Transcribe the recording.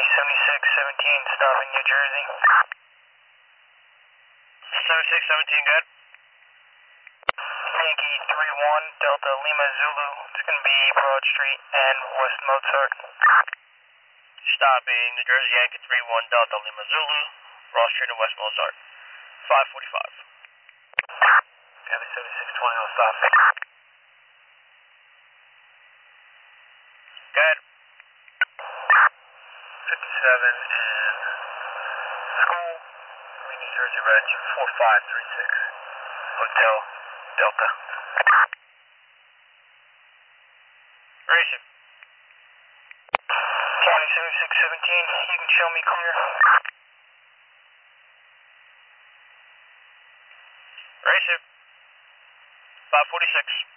7617, stopping New Jersey. 7617, good. Yankee 31, Delta Lima Zulu. It's going to be Broad Street and West Mozart. Stopping New Jersey Yankee 31, Delta Lima Zulu, Broad Street and West Mozart. 545. Yankee 7620, I'll stop. Good. 57 and school, New Jersey Reg 4536. Hotel Delta. Racing. County 7617, you can show me clear. Racing. 546.